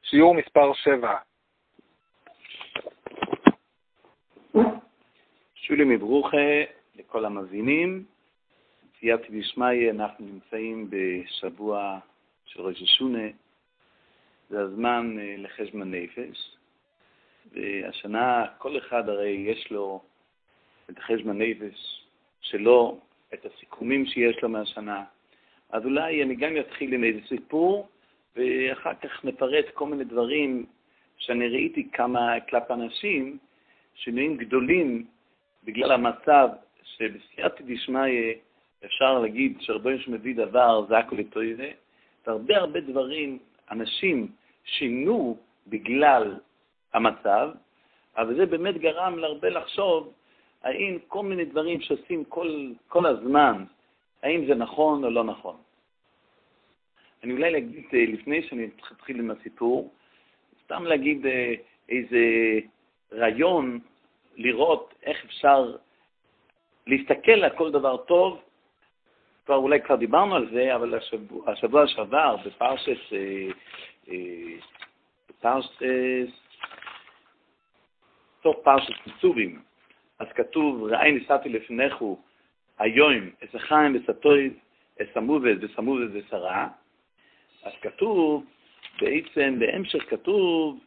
שיעור מספר 7. שולי מברוכה לכל המאזינים. סייעתא דשמיא, אנחנו נמצאים בשבוע של ראש השונה. זה הזמן לחשבון נפש. והשנה כל אחד הרי יש לו את החשבון נפש שלו, את הסיכומים שיש לו מהשנה. אז אולי אני גם אתחיל עם איזה סיפור, ואחר כך נפרט כל מיני דברים שאני ראיתי כמה כלפי אנשים שינויים גדולים בגלל המצב שבסייעתא דשמיא אפשר להגיד שרבנו שמביא דבר זה הכל לטובה, והרבה דברים אנשים שינו בגלל המצב, אבל זה באמת גרם להרבה לחשוב האם כל מיני דברים שעושים כל הזמן, האם זה נכון או לא נכון. אני אולי להגיד, לפני שאני אתחיל עם הסיפור, סתם להגיד איזה רעיון, לראות איך אפשר להסתכל על כל דבר טוב. אולי כבר דיברנו על זה, אבל השבוע שעבר בפרשת סוף פרשת קיצורים, אז כתוב, ראי נישאתי לפניכו היום, אסחיים וסטויב, אסמובד וסמובד וסרה. אז כתוב, בעצם בהמשך כתוב,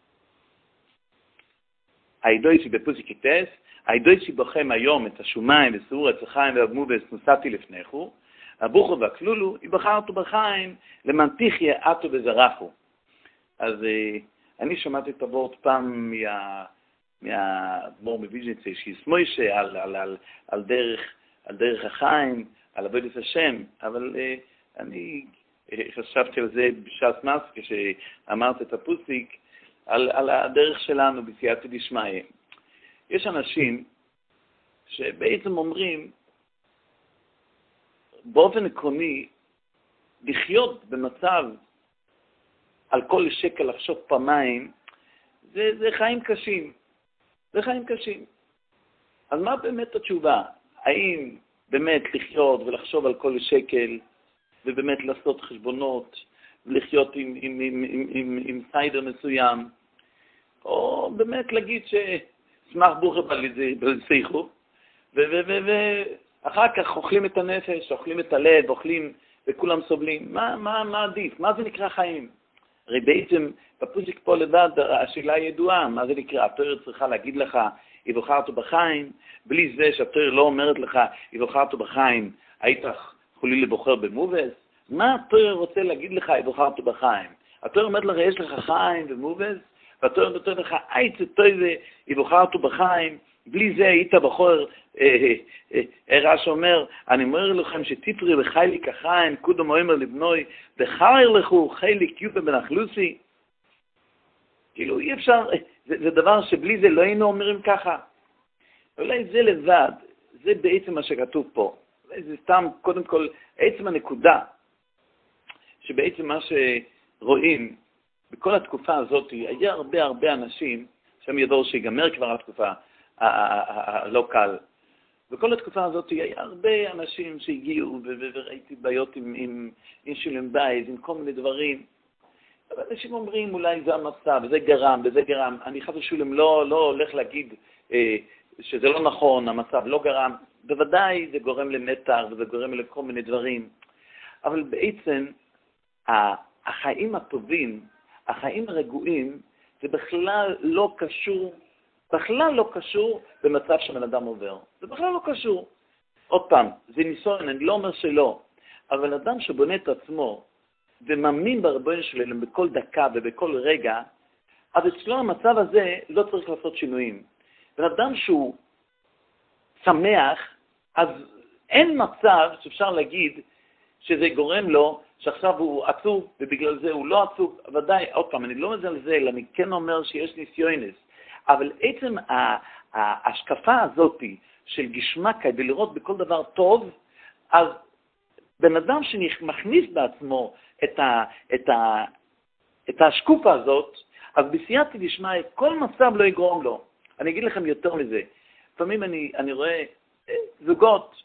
הידועי שבפוסי קיטס, הידועי שבוכם היום את השומיים וסעור אסחיים ואמובד נשאתי לפניכו, הבוכו והכלולו, יבחרתו בחיים למנתיחיה אתו וזרחו. אז אני שמעתי את הוורט פעם מהאדמו"ר מוויז'ניץ שיסמוישה על דרך החיים, על עבודת השם, אבל אני חשבתי על זה בשעת מס כשאמרת את הפוסיק על הדרך שלנו בסייעתא דשמיא. יש אנשים שבעצם אומרים באופן עקרוני לחיות במצב על כל שקל לחשוב פעמיים זה חיים קשים. זה חיים קשים. אז מה באמת התשובה? האם באמת לחיות ולחשוב על כל שקל ובאמת לעשות חשבונות ולחיות עם סיידר מסוים, או באמת להגיד ששמח ברוכה בלשיחו, ואחר כך אוכלים את הנפש, אוכלים את הלב, אוכלים וכולם סובלים. מה עדיף? מה זה נקרא חיים? הרי בעצם בפוסיק פה לבד השאלה ידועה, מה זה נקרא? התורה צריכה להגיד לך, יבחרתו בחיים, בלי זה שהתורה לא אומרת לך, יבחרתו בחיים, היית יכולים לבוחר במובס? מה התורה רוצה להגיד לך, יבחרתו בחיים? התורה אומרת לך, יש לך חיים ומובס, והתורה אומרת לך, היית טובה, יבחרתו בחיים, בלי זה היית בחור, רש אומר, אני אומר לכם שתפרי וחייליק החיים, קודם אומר לבנוי, וחר לכו חייליק יופה בנחלוסי. כאילו אי אפשר, זה דבר שבלי זה לא היינו אומרים ככה. אולי זה לבד, זה בעצם מה שכתוב פה. זה סתם, קודם כל, עצם הנקודה, שבעצם מה שרואים, בכל התקופה הזאת, היה הרבה אנשים, שהם ידעו שיגמר כבר התקופה, הלא קל. בכל התקופה הזאת היה הרבה אנשים שהגיעו, וראיתי בעיות עם שלם בית, עם כל מיני דברים. אבל אנשים אומרים, אולי זה המצב, וזה גרם. אני חד ושולם לא הולך להגיד שזה לא נכון, המצב לא גרם. בוודאי זה גורם למתח, וזה גורם לכל מיני דברים. אבל בעצם, החיים הטובים, החיים הרגועים, זה בכלל לא קשור במצב שבן אדם עובר. זה בכלל לא קשור. עוד פעם, זה ניסיון, אני לא אומר שלא, אבל אדם שבונה את עצמו ומאמין ברבנו שלנו בכל דקה ובכל רגע, אז אצלו המצב הזה לא צריך לעשות שינויים. בן אדם שהוא שמח, אז אין מצב שאפשר להגיד שזה גורם לו שעכשיו הוא עצוב ובגלל זה הוא לא עצוב. ודאי, עוד פעם, אני לא מזלזל, אני כן אומר שיש ניסיונס. אבל עצם ההשקפה הזאת של גשמקה ולראות בכל דבר טוב, אז בן אדם שמכניס בעצמו את השקופה הזאת, אז בסייעתא דשמיא כל מצב לא יגרום לו. אני אגיד לכם יותר מזה. לפעמים אני רואה זוגות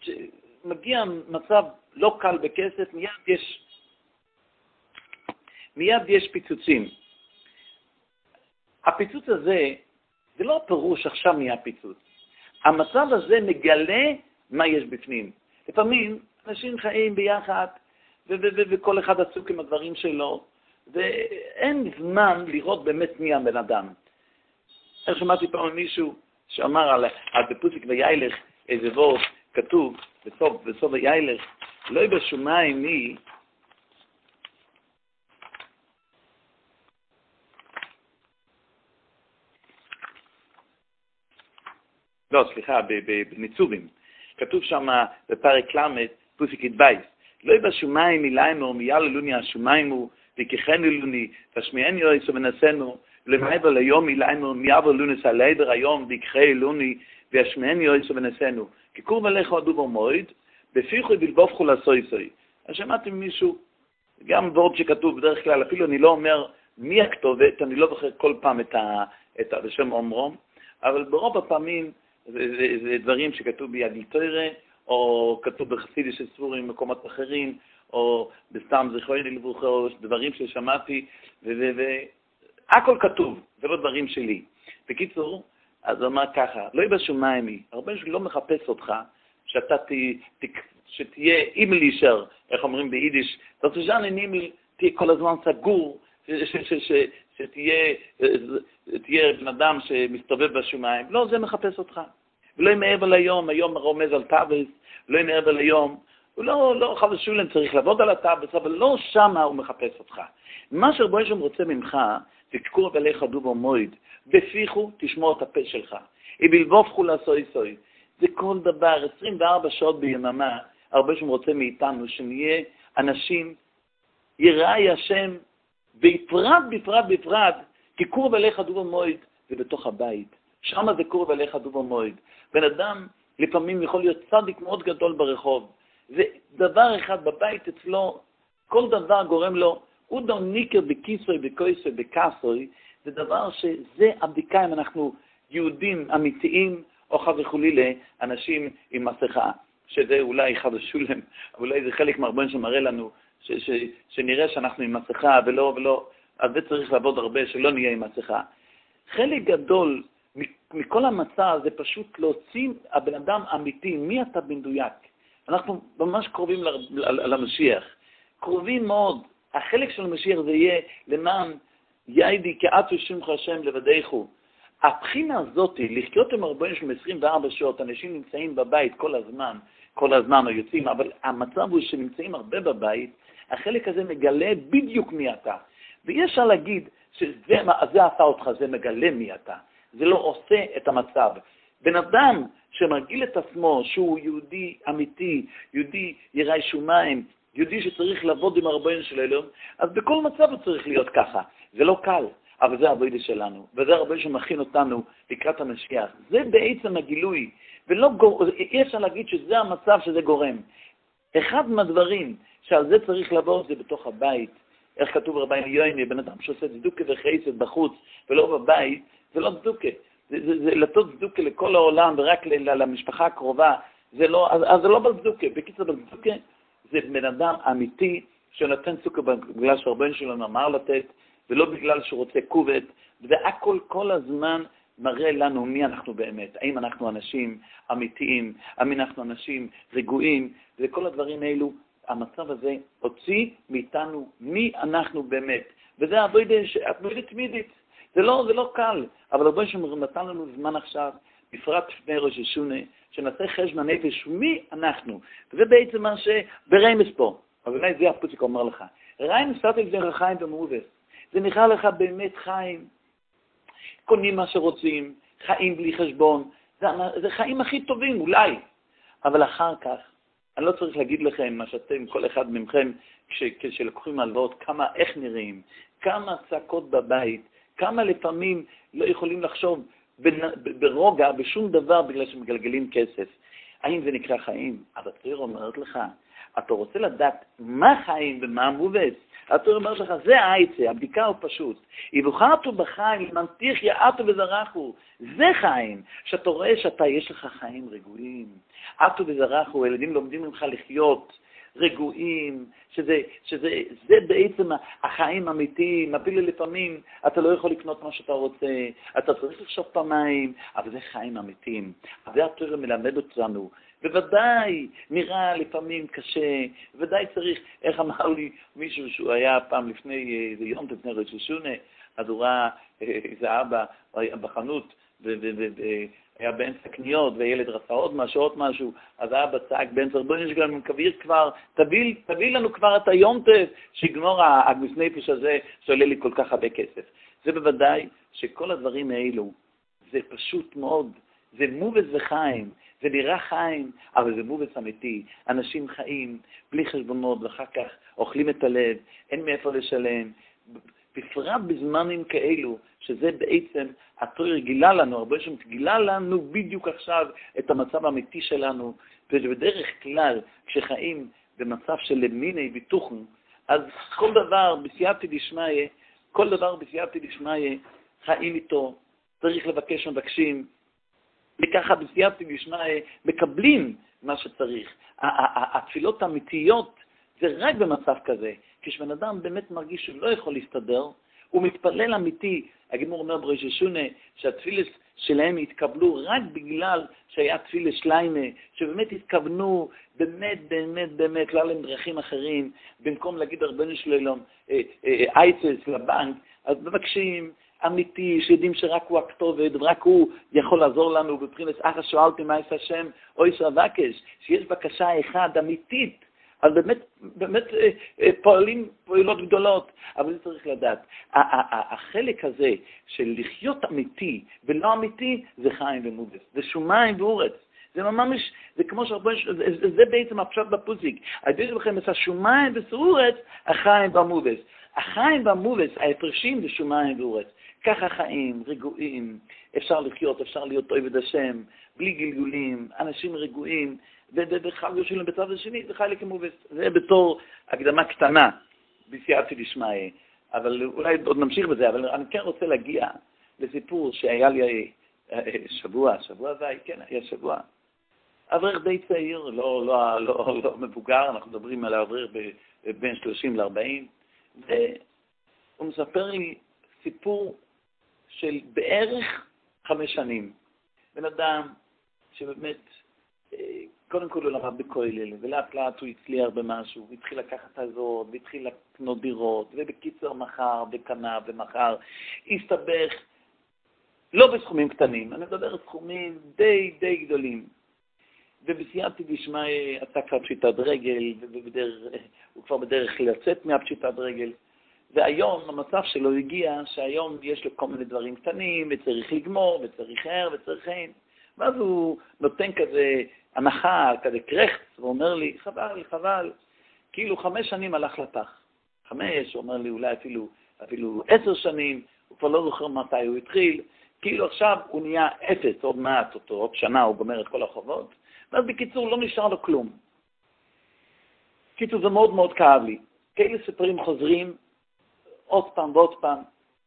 שמגיע מצב לא קל בכסף, מיד מיד יש פיצוצים. הפיצוץ הזה, זה לא פירוש עכשיו נהיה פיצוץ. המצב הזה מגלה מה יש בפנים. לפעמים אנשים חיים ביחד, וכל אחד עסוק עם הדברים שלו, ואין זמן לראות באמת מי הבן אדם. אני שמעתי פעם מישהו שאמר על בפוסיק ויילך איזה וורט כתוב בסוף ויילך, לא בשומיים מי, לא, סליחה, בניצובים. כתוב שם בפרק למד, פוסיק יתבייס. לא בשומיים מיליימו, מייללוני השומיים הוא, וככנו לוני, תשמיעני יועצו ונסנו, למעבר ליום מיליימו, מייבר לונס הליבר היום, וככי לוני, וישמיעני יועצו ונסנו. כקור מלך עדו במועד, בפיחו בלבובכו לסוי. אז שמעתי מישהו, גם וורד שכתוב בדרך כלל, אפילו אני לא אומר מי הכתובת, אני לא זוכר כל פעם את השם אומרום, אבל ברוב הפעמים זה דברים שכתוב ביד תורה, או כתוב בחסידות של ספורים במקומות אחרים, או בסתם זכרוני לברכה, או דברים ששמעתי, והכל כתוב, זה לא דברים שלי. בקיצור, אז הוא אמר ככה, לא בשומיים, הרבה שלי לא מחפש אותך, שאתה שתהיה אימלישר, איך אומרים ביידיש, תהיה כל הזמן סגור, שתהיה בן אדם שמסתובב בשומיים. לא, זה מחפש אותך. ולא מעבר ליום, היום רומז על טאבס, לא מעבר ליום, הוא לא חבל שולם צריך לעבוד על הטאבס, אבל לא שמה הוא מחפש אותך. מה שרבו שם רוצה ממך, תקקור עליך דובו מויד, בפיחו תשמור את הפה שלך. בלבובכו לסוי. זה כל דבר, 24 שעות ביממה, הרבה שם רוצה מאיתנו, שנהיה אנשים, יראי השם, בפרט, כי קורב אליך דוב המועד, זה בתוך הבית. שם זה קורב אליך דוב המועד. בן אדם לפעמים יכול להיות צדיק מאוד גדול ברחוב. זה דבר אחד בבית אצלו, כל דבר גורם לו, הוא דוניקר בכיסוי, בכויסוי, בכסוי, זה דבר שזה הבדיקה אם אנחנו יהודים אמיתיים, או חד וחולי לאנשים עם מסכה, שזה אולי חד ושולם, אולי זה חלק מהרבן שמראה לנו, שנראה שאנחנו עם מסכה ולא, אז זה צריך לעבוד הרבה, שלא נהיה עם מסכה. חלק גדול מכל המצע זה פשוט להוציא הבן אדם אמיתי, מי אתה במדויק. אנחנו ממש קרובים למשיח, קרובים מאוד. החלק של המשיח זה יהיה למען יעדי כעצו שמך השם לבדיכו. הבחינה הזאת, לחיות עם הרבה של 24 שעות, אנשים נמצאים בבית כל הזמן או יוצאים, אבל המצב הוא שנמצאים הרבה בבית, החלק הזה מגלה בדיוק מי אתה. ואי אפשר להגיד שזה עשה אותך, זה מגלה מי אתה. זה לא עושה את המצב. בן אדם שמרגיל את עצמו שהוא יהודי אמיתי, יהודי ירא שמיים, יהודי שצריך לעבוד עם הרבה של אלוהים, אז בכל מצב הוא צריך להיות ככה. זה לא קל, אבל זה העבודה שלנו, וזה הרבה שמכין אותנו לקראת המשיח. זה בעצם הגילוי, אי אפשר להגיד שזה המצב שזה גורם. אחד מהדברים שעל זה צריך לעבור זה בתוך הבית. איך כתוב רבי יויני, בן אדם שעושה צדוקה וחסד בחוץ ולא בבית, זה לא צדוקה. זה לתת צדוקה לכל העולם ורק למשפחה הקרובה. אז זה לא בצדוקה. בקיצור, בצדוקה זה בן אדם אמיתי שנותן צדוקה בגלל שהרבן שלנו אמר לתת, ולא בגלל שהוא רוצה כובד. וזה הכל כל הזמן מראה לנו מי אנחנו באמת. האם אנחנו אנשים אמיתיים, האם אנחנו אנשים רגועים, וכל הדברים האלו. המצב הזה הוציא מאיתנו מי אנחנו באמת. וזה עבודה תמידית. זה לא קל, אבל הרבה שנתן לנו זמן עכשיו, בפרט לפני ראש השונה, שנעשה חשבון נפש מי אנחנו. וזה בעצם מה שברמז פה. אבל אולי זה הפוסיק אומר לך. ריימס סטטיק זה חיים במובס. זה נראה לך באמת חיים. קונים מה שרוצים, חיים בלי חשבון. זה חיים הכי טובים, אולי. אבל אחר כך, אני לא צריך להגיד לכם מה שאתם, כל אחד ממכם, כשלקוחים הלוואות, איך נראים, כמה צעקות בבית, כמה לפעמים לא יכולים לחשוב ברוגע, בשום דבר, בגלל שמגלגלים כסף. האם זה נקרא חיים? אבל התורה אומרת לך, אתה רוצה לדעת מה חיים ומה מובס. התורה אומרת לך, זה העצה, הבדיקה הוא פשוט. יבחרתו בחיים, למנתיך יעתו וזרחו. זה חיים, שאתה רואה יש לך חיים רגועים. עתו וזרחו, ילדים לומדים ממך לחיות. רגועים, שזה בעצם החיים האמיתיים. אפילו לפעמים אתה לא יכול לקנות מה שאתה רוצה, אתה צריך לחשוב פעמיים, אבל זה חיים אמיתיים. זה התורה מלמד אותנו. בוודאי נראה לפעמים קשה, בוודאי צריך, איך אמר לי מישהו שהוא היה פעם לפני איזה יום, לפני ראש השונה, אז הוא ראה איזה אבא בחנות, היה באמצע קניות, והילד רצה עוד משהו, אז האבא צעק באמצע, בואי נשגל, מקביר כבר, תביא לנו כבר את היומטף, שיגמור הגוס נפש הזה, שעולה לי כל כך הרבה כסף. זה בוודאי שכל הדברים האלו, זה פשוט מאוד, זה מובס וחיים, זה נראה חיים, אבל זה מובס אמיתי. אנשים חיים בלי חשבונות, ואחר כך אוכלים את הלב, אין מאיפה לשלם, בפרט בזמנים כאלו, שזה בעצם התורה גילה לנו, הרבה שם גילה לנו בדיוק עכשיו את המצב האמיתי שלנו, ובדרך כלל, כשחיים במצב של מיני ביטוחן, אז כל דבר בסייעתא דשמיא, חיים איתו, צריך לבקש מבקשים, וככה בסייעתא דשמיא מקבלים מה שצריך. התפילות האמיתיות זה רק במצב כזה, כשבן אדם באמת מרגיש שהוא לא יכול להסתדר, הוא מתפלל אמיתי. הגמור אומר בראש השונה שהתפילס שלהם התקבלו רק בגלל שהיה תפילס שליימה, שבאמת התכוונו באמת לא להם דרכים אחרים, במקום להגיד רבנו שלום אייצס לבנק, אז מבקשים אמיתי, שיודעים שרק הוא הכתובת, רק הוא יכול לעזור לנו בבחינת אחר שואלתי מה יש השם, או יש אבקש, שיש בקשה אחד אמיתית, אז באמת פועלות גדולות, אבל זה צריך לדעת. החלק הזה של לחיות אמיתי ולא אמיתי, זה חיים ומובס, זה שומיים ואורץ. זה ממש, זה כמו זה בעצם הפשט בפוסיק. הידוע לכם את השומיים ואורץ, החיים והמובס. החיים והמובס, ההפרשים זה שומיים ואורץ. ככה חיים, רגועים, אפשר לחיות, אפשר להיות אוהב השם, בלי גלגולים, אנשים רגועים, וחלק שלהם בצד השני, זה חלק מובס. זה בתור הקדמה קטנה, בסייעתא דשמיא. אבל אולי עוד נמשיך בזה, אבל אני כן רוצה להגיע לסיפור שהיה לי שבוע זה היה שבוע. אברך די צעיר, לא מבוגר, אנחנו מדברים על האברך בין 30 ל-40, והוא מספר לי סיפור של בערך 5 שנים. בן אדם שבאמת, קודם כל הוא למד בכולל, ולאט לאט הוא הצליח במשהו, והתחיל לקחת את הזאת, והתחיל לקנות דירות, ובקיצור מחר, וקנה ומחר, הסתבך, לא בסכומים קטנים, אני מדבר על סכומים די גדולים. ובסייעתא דשמיא עשה כבר פשיטת רגל, הוא כבר בדרך לצאת מהפשיטת רגל, והיום המצב שלו הגיע שהיום יש לו כל מיני דברים קטנים, וצריך לגמור, וצריך וצריך אין. ואז הוא נותן כזה הנחה, כזה קרחץ, ואומר לי, חבל, כאילו 5 שנים הלך לפח. 5, הוא אומר לי אולי אפילו 10 שנים, הוא כבר לא זוכר מתי הוא התחיל, כאילו עכשיו הוא נהיה 0, עוד מעט, עוד שנה הוא גומר את כל החובות, ואז בקיצור לא נשאר לו כלום. קיצור זה מאוד מאוד כאב לי. כאלה סיפורים חוזרים עוד פעם ועוד פעם.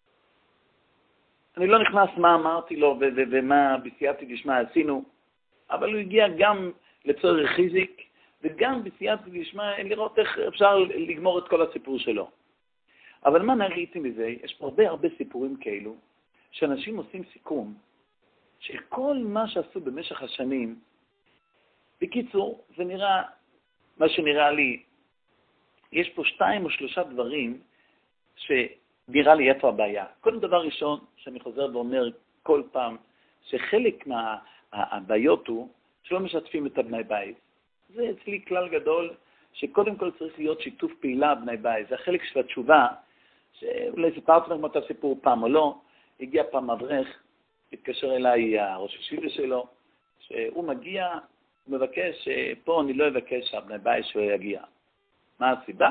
אני לא נכנס מה אמרתי לו ומה בסייעתא דשמיא עשינו, אבל הוא הגיע גם לצורך חיזיק, וגם בסייעתא דשמיא לראות איך אפשר לגמור את כל הסיפור שלו. אבל מה נראיתי מזה? יש פה הרבה סיפורים כאלו, שאנשים עושים סיכום, שכל מה שעשו במשך השנים, בקיצור, זה נראה, מה שנראה לי, יש פה 2 או 3 דברים שנראה לי איפה הבעיה. קודם דבר ראשון, שאני חוזר ואומר כל פעם, שחלק מהבעיות הוא שלא משתפים את בני בית. זה אצלי כלל גדול, שקודם כל צריך להיות שיתוף פעילה בני בית. זה החלק של התשובה, שאולי סיפרתי לכם את הסיפור פעם או לא, הגיע פעם אברך, התקשר אליי הראש ישיבה שלו, שהוא מגיע, הוא מבקש, פה אני לא אבקש שהבני בית שהוא יגיע. מה הסיבה?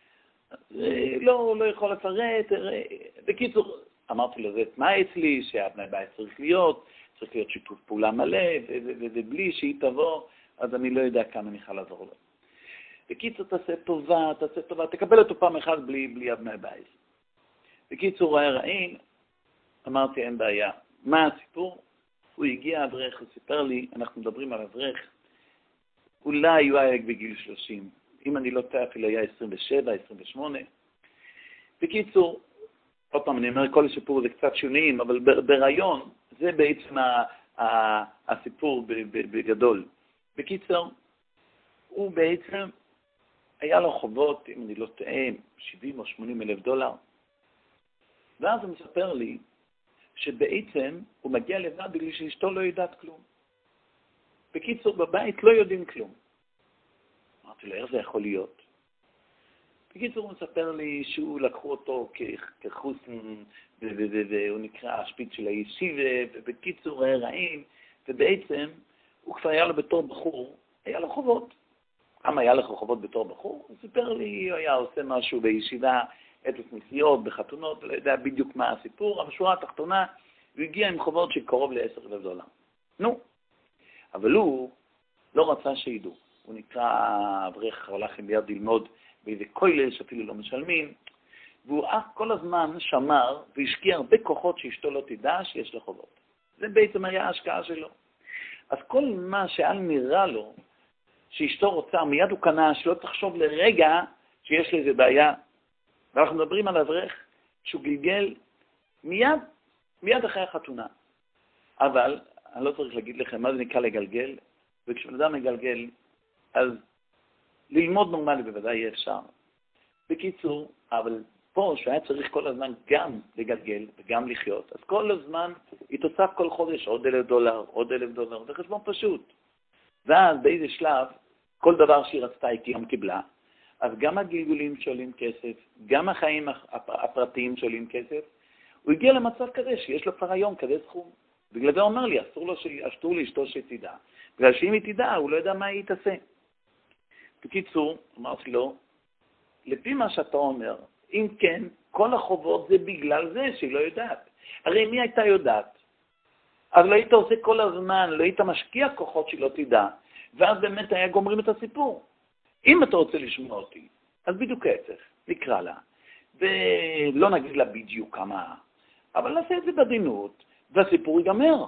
לא יכול לפרט. בקיצור, אמרתי לו, זה מה אצלי, שהבני בית צריך להיות שיתוף פעולה מלא, ובלי שהיא תבוא, אז אני לא יודע כמה אני יכול לעזור לו. בקיצור, תעשה טובה, תקבל אותו פעם אחת בלי הבני בית. בקיצור, הוא היה רעין, אמרתי, אין בעיה. מה הסיפור? הוא הגיע אברך, הוא סיפר לי, אנחנו מדברים על אברך, אולי הוא היה בגיל 30, אם אני לא טועה אפילו היה 27, 28. בקיצור, עוד פעם אני אומר, כל הסיפור זה קצת שוניים, אבל ברעיון זה בעצם הסיפור בגדול. בקיצור, הוא בעצם היה לו חובות, אם אני לא טועה, 70 או 80 אלף דולר. ואז הוא מספר לי שבעצם הוא מגיע לבד בגלל שאשתו לא יודעת כלום. בקיצור, בבית לא יודעים כלום. אמרתי לו, איך זה יכול להיות? בקיצור, הוא מספר לי שהוא לקחו אותו כחוסן, והוא נקרא השפיץ של הישיבה, ובקיצור, היה רעים, ובעצם הוא כבר היה לו בתור בחור, היה לו חובות. כמה היה לך חובות בתור בחור? הוא סיפר לי, הוא היה עושה משהו בישיבה, אפס נסיעות, בחתונות, לא יודע בדיוק מה הסיפור, אבל שורה התחתונה, הוא הגיע עם חובות שקרוב ל$10,000. נו, אבל הוא לא רצה שידעו. הוא נקרא אברך, הולך עם יד ללמוד באיזה כולל שאפילו לא משלמים, והוא כל הזמן שמר והשקיע הרבה כוחות שאשתו לא תדע שיש לו חובות. זה בעצם היה ההשקעה שלו. אז כל מה שעל נראה לו, שאשתו רוצה, מיד הוא קנה, שלא תחשוב לרגע שיש לו איזה בעיה. ואנחנו מדברים על אברך שהוא גלגל מיד אחרי החתונה. אבל אני לא צריך להגיד לכם מה זה נקרא לגלגל, וכשבן אדם מגלגל, אז ללמוד נורמלי בוודאי יהיה אפשר. בקיצור, אבל פה שהיה צריך כל הזמן גם לגלגל וגם לחיות, אז כל הזמן התוסף כל חודש עוד $1,000, עוד $1,000, זה חשבון פשוט. ואז באיזה שלב, כל דבר שהיא רצתה היא גם קיבלה, אז גם הגלגולים שעולים כסף, גם החיים הפרטיים שעולים כסף, הוא הגיע למצב כזה שיש לו כבר היום כזה סכום. בגלל זה הוא אומר לי, אסור לאשתו שתדע. בגלל שאם היא תדע, הוא לא יודע מה היא תעשה. בקיצור, אמרתי לו, לפי מה שאתה אומר, אם כן, כל החובות זה בגלל זה שהיא לא יודעת. הרי מי הייתה יודעת? אז לא היית עושה כל הזמן, לא היית משקיע כוחות שלא תדע, ואז באמת היה גומרים את הסיפור. אם אתה רוצה לשמוע אותי, אז בדיוק ההפך, נקרא לה, ולא נגיד לה בדיוק כמה, אבל נעשה את זה בדינות, והסיפור ייגמר.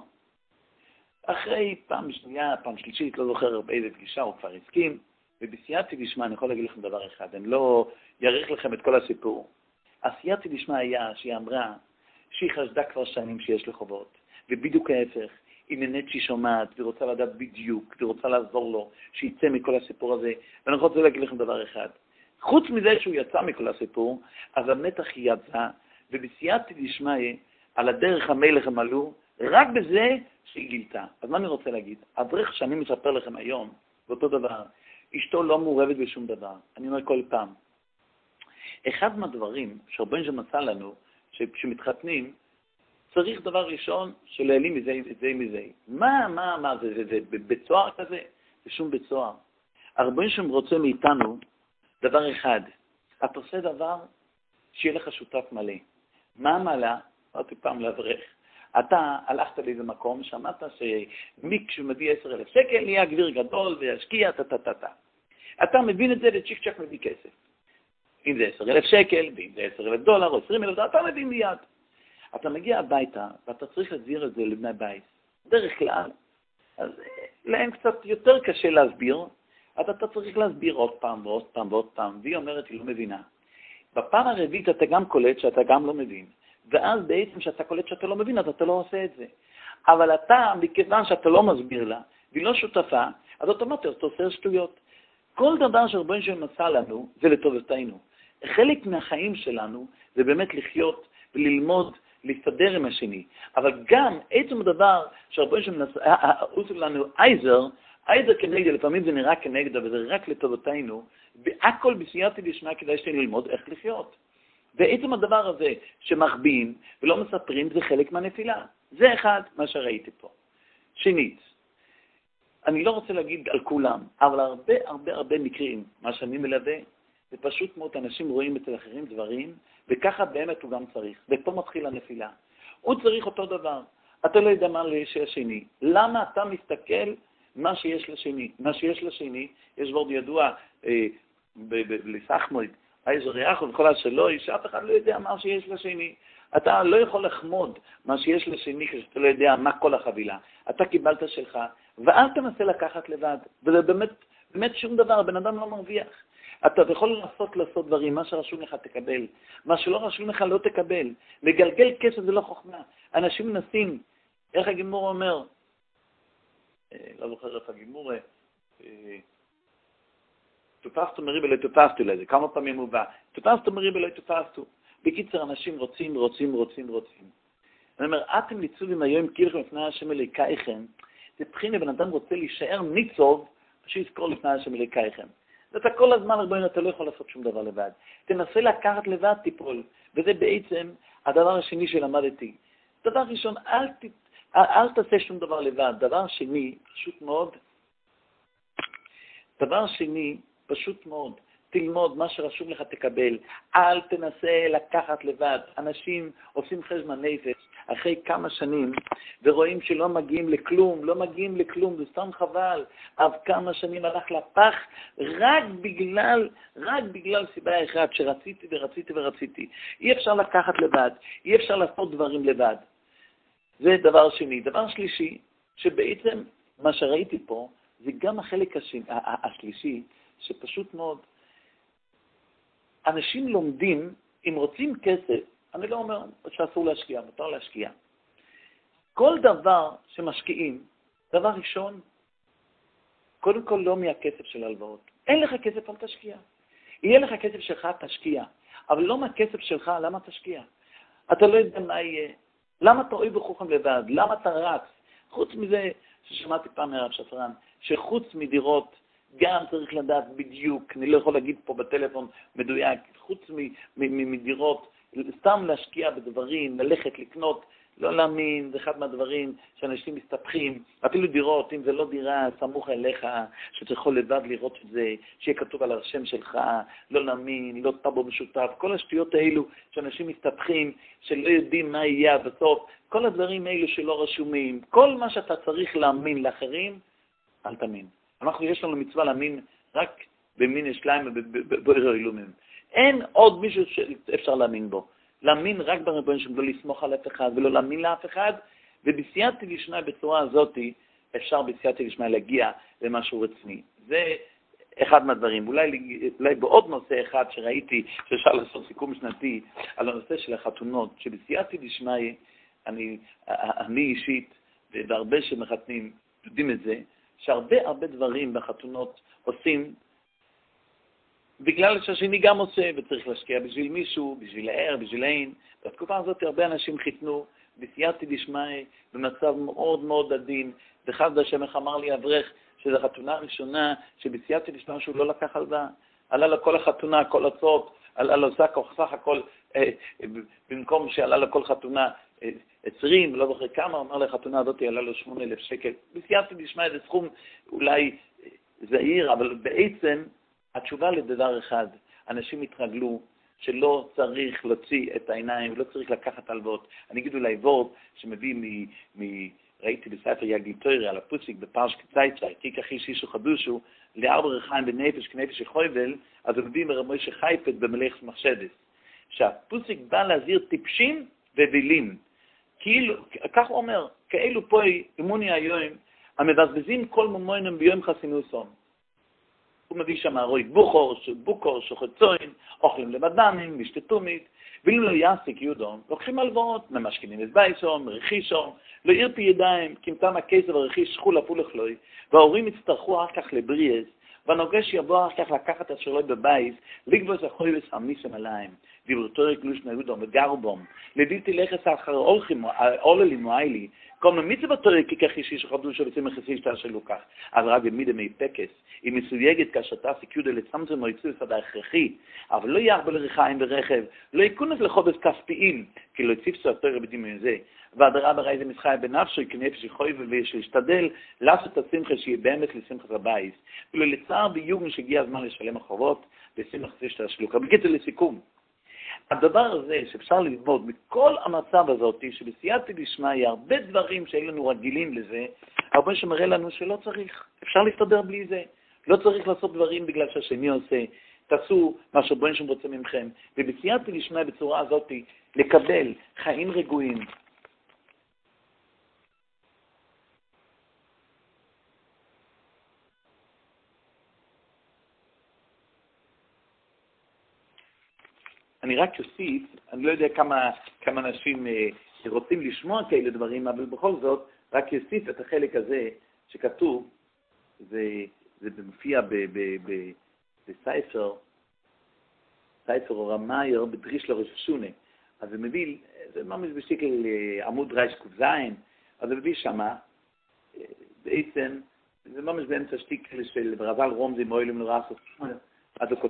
אחרי פעם שנייה, פעם שלישית, לא זוכר באיזה פגישה, הוא כבר הסכים, ובסייעתי לשמה, אני יכול להגיד לכם דבר אחד, אני לא יאריך לכם את כל הסיפור. הסייעתי לשמה היה שהיא אמרה שהיא חשדה כבר שנים שיש לחובות, ובדיוק ההפך, היא נהנית שהיא שומעת, והיא רוצה לדעת בדיוק, והיא רוצה לעזור לו, שיצא מכל הסיפור הזה, ואני רוצה להגיד לכם דבר אחד. חוץ מזה שהוא יצא מכל הסיפור, אז המתח יצא, ובסייעתי לשמה על הדרך המלך הם עלו, רק בזה שהיא גילתה. אז מה אני רוצה להגיד? הדרך שאני מספר לכם היום, באותו דבר, אשתו לא מעורבת בשום דבר. אני אומר כל פעם. אחד מהדברים שרבן שמצא לנו, שמתחתנים, צריך דבר ראשון שלהלים מזה. מה, זה בצוהר כזה? זה שום בצוהר. הרבן שם רוצה מאיתנו דבר אחד. אתה עושה דבר שיהיה לך שותף מלא. מה המעלה? אמרתי פעם לאברך. אתה הלכת לאיזה מקום, שמעת שמי כשמביא 10,000 שקל, נהיה גביר גדול וישקיע, אתה מבין את זה וצ'יק צ'ק מביא כסף. אם זה 10,000 שקל, ואם זה $10,000 או 20,000, אתה מבין מיד. אתה מגיע הביתה, ואתה צריך להסביר את זה לבני בית. דרך כלל, אז להם קצת יותר קשה להסביר, אז אתה צריך להסביר עוד פעם ועוד פעם ועוד פעם, והיא אומרת, היא לא מבינה. בפעם הרביעית אתה גם קולט שאתה גם לא מבין. ואז בעצם שאתה קולט שאתה לא מבין, אז אתה לא עושה את זה. אבל אתה, מכיוון שאתה לא מסביר לה, והיא לא שותפה, אז אוטומטית אתה עושה שטויות. כל דבר שרבן שמסע לנו, זה לטובתנו. חלק מהחיים שלנו, זה באמת לחיות וללמוד, להסתדר עם השני. אבל גם עצם הדבר שרבן שמסע לנו אייזר כנגד, לפעמים זה נראה כנגד, אבל זה רק לטובתנו, והכל בסייעתי לשמה כדאי שתהיה ללמוד איך לחיות. ועצם הדבר הזה שמחביאים ולא מספרים, זה חלק מהנפילה. זה אחד מה שראיתי פה. שנית, אני לא רוצה להגיד על כולם, אבל הרבה מקרים, מה שאני מלווה, זה פשוט מאוד, אנשים רואים אצל אחרים דברים, וככה באמת הוא גם צריך. ופה מתחיל הנפילה. הוא צריך אותו דבר. אתה לא יודע מה יש לשני. למה אתה מסתכל מה שיש לשני? מה שיש לשני, יש וורד ידוע, לסחמוד, איזה ריח וכל השלו, שאף אחד לא יודע מה שיש לשני. אתה לא יכול לחמוד מה שיש לשני כשאתה לא יודע מה כל החבילה. אתה קיבלת שלך, ואל תנסה לקחת לבד. וזה באמת שום דבר, הבן אדם לא מרוויח. אתה יכול לעשות דברים, מה שרשום לך תקבל, מה שלא רשום לך לא תקבל. לגלגל כסף זה לא חוכמה. אנשים מנסים, איך הגימור אומר, לא זוכר איך הגימור, תופסתו מריבה לא תופסתו לזה, כמה פעמים הוא בא, תופסתו מריבה לא תופסתו. בקיצר, אנשים רוצים. אני אומר, אתם ניצולים היום כאילו לפני השם אליקייכם, זה בחינה, בן אדם רוצה להישאר ניצוב, שיזכור לפני השם אליקייכם. אתה כל הזמן, רבונו, אתה לא יכול לעשות שום דבר לבד. תנסה לקחת לבד טיפול, וזה בעצם הדבר השני שלמדתי. דבר ראשון, אל תעשה שום דבר לבד. דבר שני, פשוט מאוד, תלמוד מה שרשום לך תקבל. אל תנסה לקחת לבד. אנשים עושים חשבון נפש אחרי כמה שנים, ורואים שלא מגיעים לכלום, זה סתם חבל. אבל כמה שנים הלך לפח, רק בגלל סיבה אחת, שרציתי. אי אפשר לקחת לבד, אי אפשר לעשות דברים לבד. זה דבר שני. דבר שלישי, שבעצם מה שראיתי פה, זה גם החלק השלישי, שפשוט מאוד, אנשים לומדים, אם רוצים כסף, אני לא אומר שאסור להשקיע, מותר להשקיע. כל דבר שמשקיעים, דבר ראשון, קודם כל לא מהכסף של הלוואות. אין לך כסף, אל תשקיע. יהיה לך כסף שלך, תשקיע. אבל לא מהכסף שלך, למה תשקיע? אתה לא יודע מה יהיה. למה אתה אוהב בחוכם לבד? למה אתה רץ? חוץ מזה, ששמעתי פעם מהרב שפרן, שחוץ מדירות, גם צריך לדעת בדיוק, אני לא יכול להגיד פה בטלפון מדויק, חוץ מדירות, סתם להשקיע בדברים, ללכת, לקנות, לא להאמין, זה אחד מהדברים שאנשים מסתפחים, אפילו דירות, אם זה לא דירה סמוך אליך, שאתה יכול לבד לראות את זה, שיהיה כתוב על השם שלך, לא להאמין, לא טאבו משותף, כל השטויות האלו שאנשים מסתפחים, שלא יודעים מה יהיה בסוף, כל הדברים האלו שלא רשומים, כל מה שאתה צריך להאמין לאחרים, אל תאמין. יש לנו מצווה להאמין רק במין ישליים ובבויר אילומים. אין עוד מישהו שאפשר להאמין בו. להאמין רק ברבון שם, לא לסמוך על אף אחד ולא להאמין לאף אחד, ובסייעתא דשמיא בצורה הזאת אפשר בסייעתא דשמיא להגיע למשהו רציני. זה אחד מהדברים. אולי בעוד נושא אחד שראיתי שאפשר לעשות סיכום שנתי על הנושא של החתונות, שבסייעתא דשמיא אני אישית והרבה שמחתנים יודעים את זה, שהרבה דברים בחתונות עושים בגלל שהשני גם עושה, וצריך להשקיע בשביל מישהו, בשביל הער, בשביל העין. בתקופה הזאת הרבה אנשים חיתנו בסייעתא דשמיא במצב מאוד מאוד עדין, וחסד השם אמר לי אברך שזו חתונה ראשונה שבסייעתא דשמיא שהוא לא לקח הלוואה. עלה לו כל החתונה, כל הצעות, עלה לו סך הכל, במקום שעלה לו כל חתונה 20, לא זוכר כמה, אמר לחתונה הזאת עלה לו 8,000 שקל. בסייעתא דשמיא זה סכום אולי זהיר, אבל בעצם התשובה לדבר אחד, אנשים התרגלו שלא צריך להוציא את העיניים, לא צריך לקחת הלוואות. אני אגיד אולי וורט שמביא ראיתי בספר יגל תורה על הפוסיק בפרש קצייצאי, כי ככי שישו חדושו, לארבע רחיים בנפש כנפש יחויבל, אז הוא מביא מרב מוישה חייפת במלאכת מחשבת. שהפוסיק בא להזהיר טיפשים ובילים. כאילו, כך הוא אומר, כאלו פה אמוני היום, המבזבזים כל ממוינם ביום חסינוסון. הוא מביא שם רוי בוקור, שוחצוין, אוכלים לבדמים, משתתומית, ואם לא יעסיק יודום, לוקחים הלוואות, ממשכנים את בייסון, מרחישון, לא ירפי ידיים, כמתם הכסף הרכיש שכול הפולך לוי, וההורים יצטרכו אחר כך לבריאס, והנוגש יבוא אחר כך לקחת את שלוי בבייס, לגבוס החוי וסעמיסם עליהם, דיברתו יקלוש נהודום וגרבום, לדיתי לחס אחר אוללים מועילי, כל ממיצה בתורי ככך אישי שחדו שבצים מחסי שתה שלו כך, אבל רק במידה מי פקס, היא מסויגת כשאתה סיקיודה לצמצם או יצוי סדה הכרחי, אבל לא ירבה לריחיים ברכב, לא יקונס לחובס כספיים, כי לא יציפסו התורי בדימון זה, והדרה בראי זה מסחי בנפשו, כנפש יכוי ויש להשתדל לעשות את השמחה שיהיה באמת לשמחת הבייס, ולא לצער ביוגן שהגיע הזמן לשלם החובות, לשמח חסי שתה שלו. בקיצור לסיכום, הדבר הזה שאפשר ללמוד מכל המצב הזאת, שבסייעתא דשמיא הרבה דברים שהיו לנו רגילים לזה, הרבה שמראה לנו שלא צריך, אפשר להסתדר בלי זה, לא צריך לעשות דברים בגלל שהשני עושה, תעשו מה שרבנו שם רוצה ממכם, ובסייעתא דשמיא בצורה הזאת לקבל חיים רגועים, אני רק אוסיף, אני לא יודע כמה אנשים רוצים לשמוע כאלה דברים, אבל בכל זאת, רק אוסיף את החלק הזה שכתוב, זה מופיע בספר אור מאיר בדריש לראש השונה. אז זה מביא, זה ממש בשקל עמוד רייש ק"ז, אז זה מביא שמה, בעצם, זה ממש באמצע שטיקל של ברזל רומזי מוילים נורא סוף. אז הוא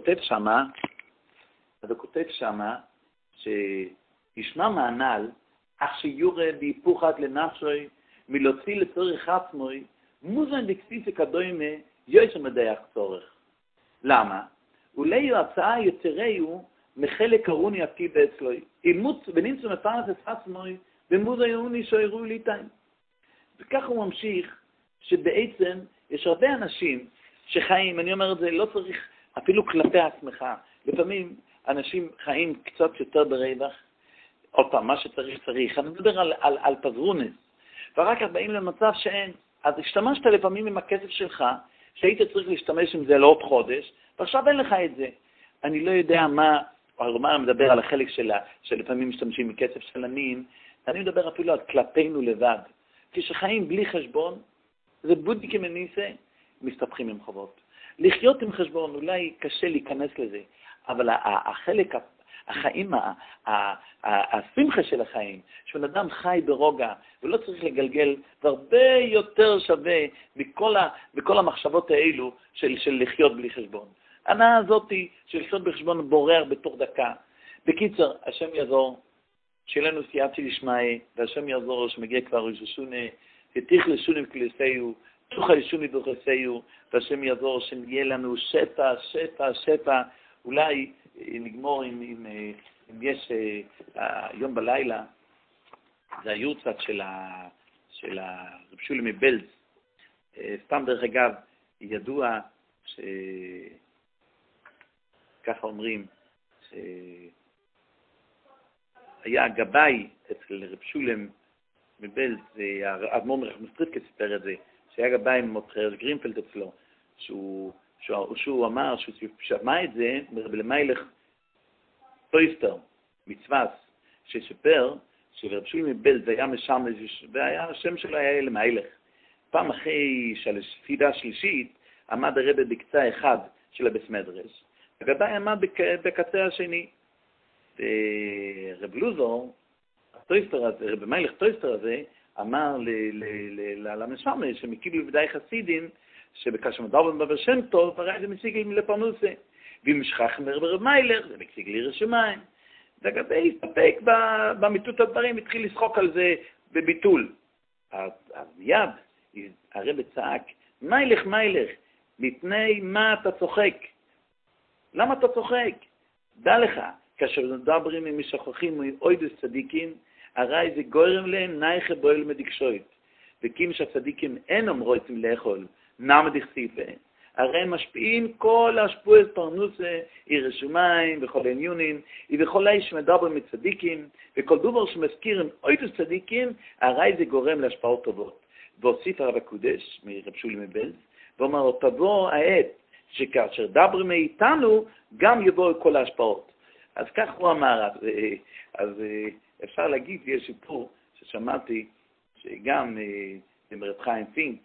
כותב שמה, שישנה מענל, אך שיורה בהיפוכת לנפשוי, מלהוציא לצורך עצמוי, מוזן דקסיסי כדוימה, יוישר מדייך צורך. למה? אולי הצעה יתרהו מחלק קרוני הפי באצלוי. אילמוץ ונמצא מפרנס את עצמוי, במוזן ירוני שוירו ליטיים. וכך הוא ממשיך, שבעצם יש הרבה אנשים שחיים, אני אומר את זה, לא צריך אפילו כלפי עצמך. לפעמים אנשים חיים קצת יותר ברווח, עוד פעם, מה שצריך. אני מדבר על פזרונס. ורק כך באים למצב שאין. אז השתמשת לפעמים עם הכסף שלך, שהיית צריך להשתמש עם זה לעוד חודש, ועכשיו אין לך את זה. אני לא יודע מה, הרמב"ם מדבר על החלק שלפעמים משתמשים מכסף של עניים, אני מדבר אפילו על כלפינו לבד. כשחיים בלי חשבון, זה בודקים מניסה, מסתבכים עם חובות. לחיות עם חשבון, אולי קשה להיכנס לזה, אבל החלק, החיים, השמחה של החיים, שבן אדם חי ברוגע, ולא צריך לגלגל, זה הרבה יותר שווה בכל המחשבות האלו של לחיות בלי חשבון. הנאה הזאת של לחיות בחשבון בורר בתוך דקה. בקיצר, השם יעזור, שיהיה לנו סייעתא דשמיא, והשם יעזור שמגיע כבר ראש השונה, תתיך לשוני וכלסיהו, תוכה לשוני וכלסיהו, והשם יעזור שנהיה לנו שפע, אולי נגמור אם יש היום בלילה, זה היורצייט של הרב שולי מבלז. סתם דרך אגב, ידוע ככה אומרים, היה גבאי אצל רב שולם מבלז, האדמו"ר מרחב סיפר את זה, שהיה גבאי ממותחר גרינפלד אצלו, שהוא אמר, שהוא שמע את זה, מרב למיילך טויסטר, מצווס, שסיפר שרב שולם מבלז היה משם, והשם שלו היה למיילך. פעם אחרי הספידה השלישית, עמד הרבה בקצה אחד של הבית מדרש, הגבאי עמד בקצה השני. רב לוזור, רב מיילך טויסטר הזה, אמר למשמש, שמקיבלו בוודאי חסידים, שבכאשר מדבר בבא שם טוב, הרי זה משיג לי לפרנסה. ואם שכח מרב מיילך, זה משיג לי רשמיים. והגבאי הסתפק במיטוט הדברים, התחיל לשחוק על זה בביטול. אז מיד, הרב צעק, מיילך, מפני מה אתה צוחק? למה אתה צוחק? דע לך, כאשר מדברים עם משוכחים מאוידס צדיקים, הרי זה גורם להם נייכה בועל מדקשוית. וכим שהצדיקים אין אומרויצים לאכול, נעמד דכסיפה. הרי הם משפיעים כל השפועס פרנוסה, ירשומיים וכל עניונים, ובכל האיש מדבר מצדיקים, וכל דובר שמזכירים אוידס צדיקים, הרי זה גורם להשפעות טובות. והוסיף הרב הקודש, מרב שולי מבלז, ואומר לו, תבוא העת, שכאשר דבר מאיתנו, גם יבואו כל ההשפעות. אז כך הוא אמר, אז אפשר להגיד, יש סיפור ששמעתי, שגם עם רב חיים פינק,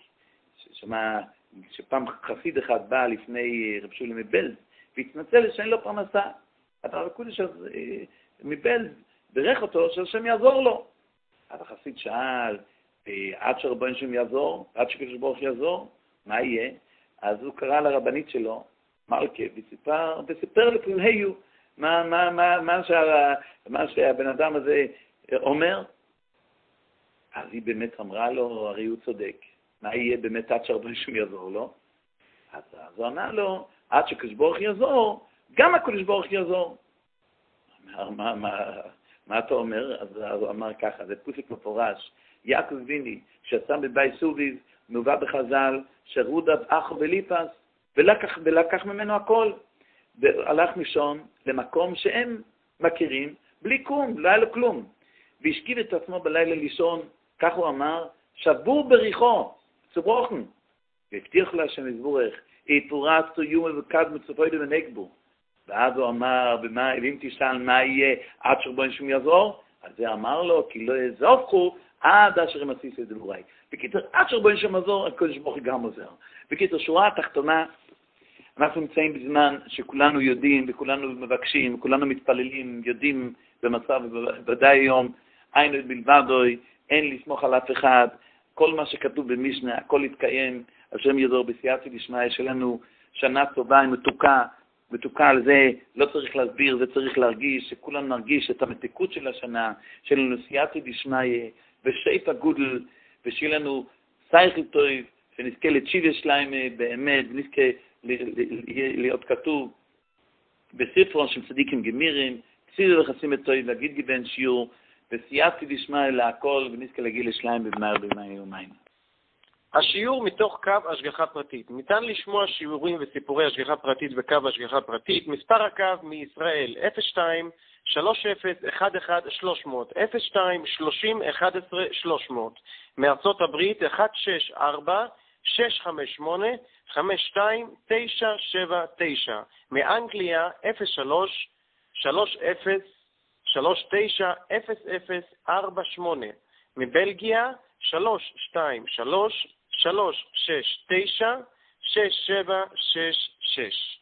שפעם חסיד אחד בא לפני רב שולי מבלז, והתנצל שאין לו פרנסה. אבל הרב הקודש מבלז ברך אותו שהשם יעזור לו. אז החסיד שאל, עד שרבן שם יעזור, עד שקדוש ברוך הוא יעזור, מה יהיה? אז הוא קרא לרבנית שלו, מלכה, וסיפר לפניהו מה שהבן אדם הזה אומר. אז היא באמת אמרה לו, הרי הוא צודק. מה יהיה באמת עד שרבן שם יעזור לו? אז הוא ענה לו, עד שקדוש ברוך הוא יעזור, גם הקדוש ברוך הוא יעזור. מה אתה אומר? אז הוא אמר ככה, זה פוסק מפורש. יעקב ויני, שיצא בבית סוביב, מובא בחז"ל, שרודה אחו בליפס, ולקח ממנו הכל. והלך משון למקום שהם מכירים, בלי כלום, לא היה לו כלום. והשכיב את עצמו בלילה לישון, כך הוא אמר, שבור בריחו, צברוכן. והבטיח לה השם יזבורך, יתפורץ תו יום וקד מצופוידו ונקבו. ואז הוא אמר, אם תשאל מה יהיה עד שרבון שום יעזור, אז זה אמר לו, כי לא יעזובכו עד אשר מסיס את דבורי. בקיצור, עד שרבון שום יעזור, הקדוש ברוך הוא גם עוזר. בקיצור, שורה התחתונה, אנחנו נמצאים בזמן שכולנו יודעים, וכולנו מבקשים, וכולנו מתפללים, יודעים במצב, ודאי היום, אין בלבדוי, אין לסמוך על אף אחד, כל מה שכתוב במשנה, הכל יתקיים, השם יעזור בסייעתא דשמיא, שלנו שנה טובה, מתוקה על זה, לא צריך להסביר, זה צריך להרגיש, שכולם נרגיש את המתיקות של השנה, של לנו סייעתא דשמיא, ושפע גודל, ושיהיה לנו שכל טוב, שנזכה לתשיבה שלהם באמת, ונזכה להיות כתוב בספרו של צדיקים גמירים, צידו וחסים את טוב, להגיד גבן שיעור, וסייעתא דשמיא להכל, ונזכה להגיע לשלהם במהר יומיים. השיעור מתוך קו השגחה פרטית. ניתן לשמוע שיעורים וסיפורי השגחה פרטית בקו השגחה פרטית. מספר הקו מישראל 02 30 11 300 02 30 11 300. מארצות הברית 164 658 52 979. מאנגליה 03 30 39 0048. מבלגיה 323 369 6766